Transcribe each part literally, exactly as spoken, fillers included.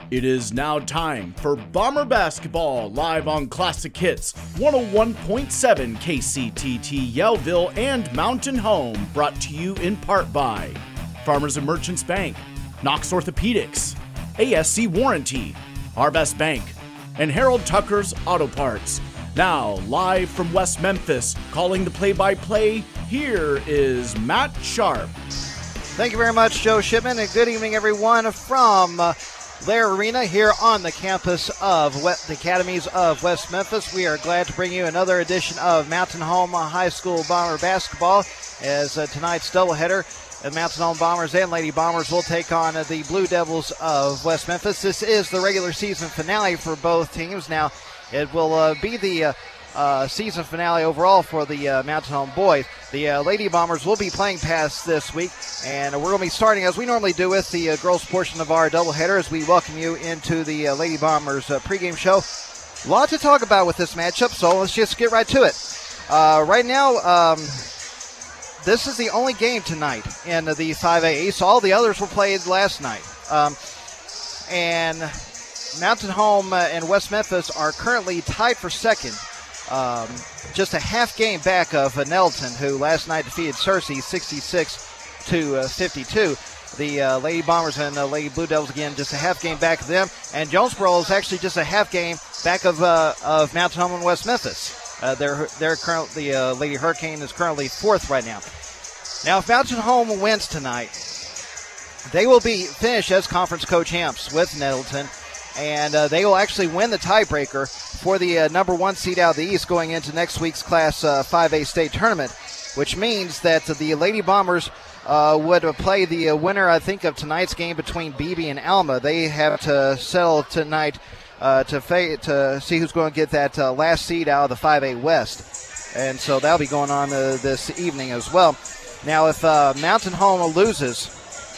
It is now time for Bomber Basketball live on Classic Hits one oh one point seven K C T T Yellville and Mountain Home, brought to you in part by Farmers and Merchants Bank, Knox Orthopedics, A S C Warranty, Arvest Bank, and Harold Tucker's Auto Parts. Now, live from West Memphis, calling the play-by-play, here is Matt Sharp. Thank you very much, Joe Shipman, and good evening, everyone, from uh, Lair Arena here on the campus of West, the Academies of West Memphis. We are glad to bring you another edition of Mountain Home High School Bomber Basketball, as uh, tonight's doubleheader, the Mountain Home Bombers and Lady Bombers will take on uh, the Blue Devils of West Memphis. This is the regular season finale for both teams. Now, it will uh, be the uh, uh, season finale overall for the uh, Mountain Home boys. The uh, Lady Bombers will be playing past this week, and we're going to be starting, as we normally do, with the uh, girls portion of our doubleheader as we welcome you into the uh, Lady Bombers uh, pregame show. A lot to talk about with this matchup, so let's just get right to it. Uh, right now, um, this is the only game tonight in the five A East. All the others were played last night. Um, and Mountain Home and West Memphis are currently tied for second. Um, just a half game back of uh, Nettleton, who last night defeated Searcy sixty-six to fifty-two. The uh, Lady Bombers and uh, Lady Blue Devils, again, just a half game back of them. And Jonesboro is actually just a half game back of uh, of Mountain Home and West Memphis. Uh, they're, they're currently, the uh, Lady Hurricane is currently fourth right now. Now, if Mountain Home wins tonight, they will be finished as conference co-champs with Nettleton. And uh, they will actually win the tiebreaker for the uh, number one seed out of the East going into next week's Class uh, five A state tournament, which means that uh, the Lady Bombers uh, would play the uh, winner, I think, of tonight's game between Beebe and Alma. They have to settle tonight uh, to fa- to see who's going to get that uh, last seed out of the five A West. And so that'll be going on uh, this evening as well. Now, if uh, Mountain Home loses,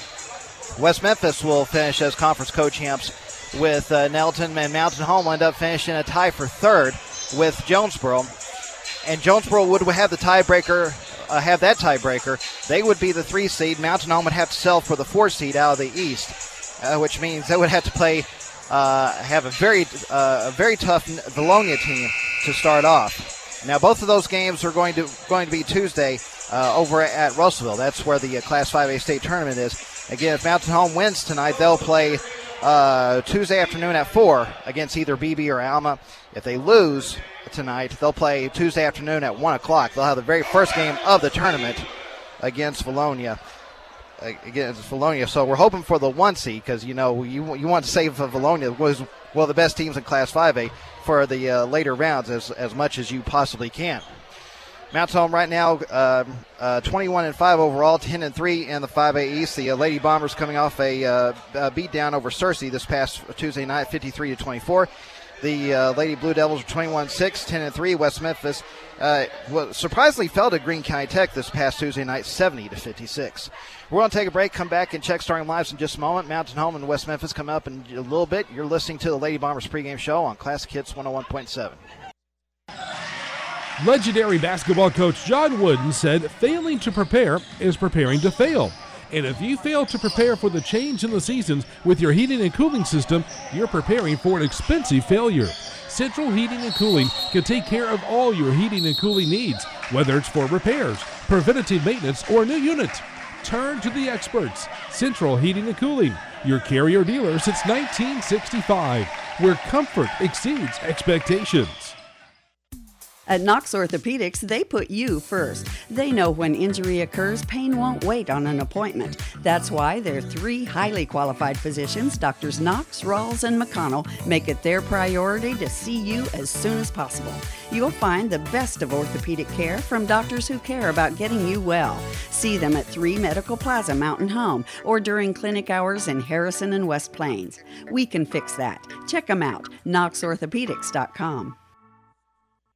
West Memphis will finish as conference co-champs with uh, Nettleton, and Mountain Home will end up finishing a tie for third with Jonesboro. And Jonesboro would have the tiebreaker, uh, have that tiebreaker. They would be the three seed. Mountain Home would have to sell for the four seed out of the East, uh, which means they would have to play, uh, have a very, uh, a very tough Vilonia team to start off. Now, both of those games are going to going to be Tuesday uh, over at Russellville. That's where the uh, Class five A state tournament is. Again, if Mountain Home wins tonight, they'll play Uh, Tuesday afternoon at four against either Beebe or Alma. If they lose tonight, they'll play Tuesday afternoon at one o'clock. They'll have the very first game of the tournament against Vilonia. Against Vilonia. So we're hoping for the one seed because, you know, you you want to save Vilonia, was one of the best teams in Class five A, for the uh, later rounds as, as much as you possibly can. Mountain Home right now, uh, uh, twenty-one and five overall, ten and three in the five A East. The uh, Lady Bombers coming off a uh, uh, beat down over Searcy this past Tuesday night, fifty-three to twenty-four. The uh, Lady Blue Devils are twenty-one and six, ten and three. West Memphis uh, well, surprisingly fell to Greene County Tech this past Tuesday night, seventy to fifty-six. We're going to take a break, come back, and check starting lives in just a moment. Mountain Home and West Memphis come up in a little bit. You're listening to the Lady Bombers pregame show on Classic Hits one oh one point seven. Legendary basketball coach John Wooden said, failing to prepare is preparing to fail. And if you fail to prepare for the change in the seasons with your heating and cooling system, you're preparing for an expensive failure. Central Heating and Cooling can take care of all your heating and cooling needs, whether it's for repairs, preventative maintenance, or a new unit. Turn to the experts. Central Heating and Cooling, your carrier dealer since nineteen sixty-five, where comfort exceeds expectations. At Knox Orthopedics, they put you first. They know when injury occurs, pain won't wait on an appointment. That's why their three highly qualified physicians, Doctors Knox, Rawls, and McConnell, make it their priority to see you as soon as possible. You'll find the best of orthopedic care from doctors who care about getting you well. See them at three Medical Plaza, Mountain Home, or during clinic hours in Harrison and West Plains. We can fix that. Check them out, knox orthopedics dot com.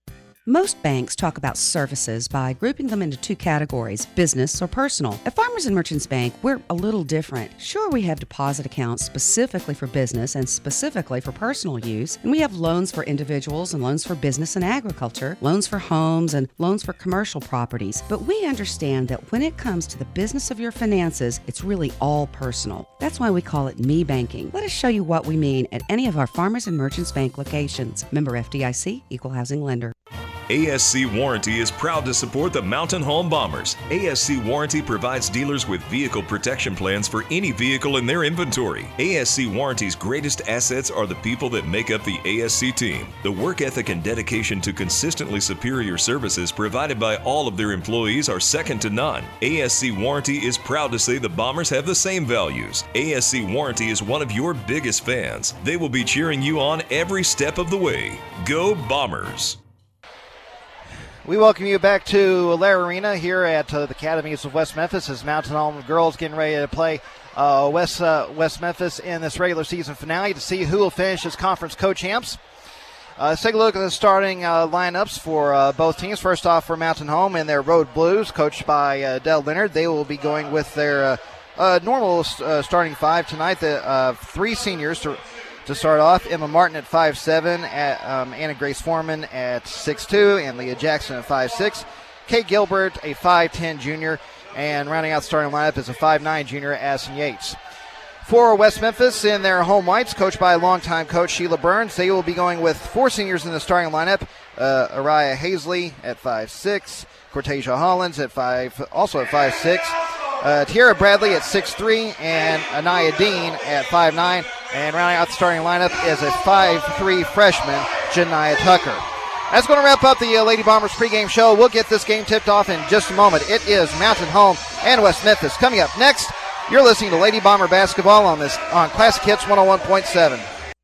Most banks talk about services by grouping them into two categories, business or personal. At Farmers and Merchants Bank, we're a little different. Sure, we have deposit accounts specifically for business and specifically for personal use, and we have loans for individuals and loans for business and agriculture, loans for homes and loans for commercial properties. But we understand that when it comes to the business of your finances, it's really all personal. That's why we call it Me Banking. Let us show you what we mean at any of our Farmers and Merchants Bank locations. Member F D I C, Equal Housing Lender. A S C Warranty is proud to support the Mountain Home Bombers. A S C Warranty provides dealers with vehicle protection plans for any vehicle in their inventory. A S C Warranty's greatest assets are the people that make up the A S C team. The work ethic and dedication to consistently superior services provided by all of their employees are second to none. A S C Warranty is proud to say the Bombers have the same values. A S C Warranty is one of your biggest fans. They will be cheering you on every step of the way. Go Bombers! We welcome you back to Lair Arena here at uh, the Academies of West Memphis as Mountain Home girls getting ready to play uh, West uh, West Memphis in this regular season finale to see who will finish as conference co-champs. Uh, let's take a look at the starting uh, lineups for uh, both teams. First off, for Mountain Home in their Road Blues, coached by uh, Dell Leonard. They will be going with their uh, uh, normal uh, starting five tonight. The uh, three seniors to To start off, Emma Martin at five seven, at, um, Anna Grace Foreman at six two, and Leah Jackson at five six. Kate Gilbert, a five ten junior, and rounding out the starting lineup is a five nine junior, Addison Yates. For West Memphis in their home whites, coached by longtime coach Sheila Burns, they will be going with four seniors in the starting lineup. Uh, Araya Hazley at five six, Cortasia Hollins at five, also at five six. Uh, Tiara Bradley at six three, and Anaya Dean at five nine. And rounding out the starting lineup is a five three freshman, Janiyah Tucker. That's going to wrap up the uh, Lady Bombers pregame show. We'll get this game tipped off in just a moment. It is Mountain Home and West Memphis. Coming up next, you're listening to Lady Bomber basketball on this on Classic Hits one oh one point seven.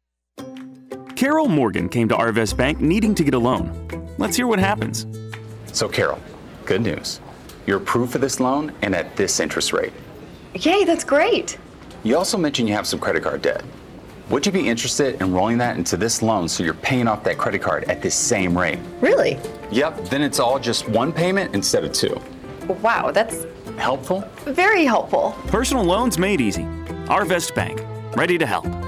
Carol Morgan came to Arvest Bank needing to get a loan. Let's hear what happens. So, Carol, good news. You're approved for this loan and at this interest rate. Yay, that's great. You also mentioned you have some credit card debt. Would you be interested in rolling that into this loan so you're paying off that credit card at this same rate? Really? Yep, then it's all just one payment instead of two. Wow, that's helpful? Very helpful. Personal loans made easy. Arvest Bank, ready to help.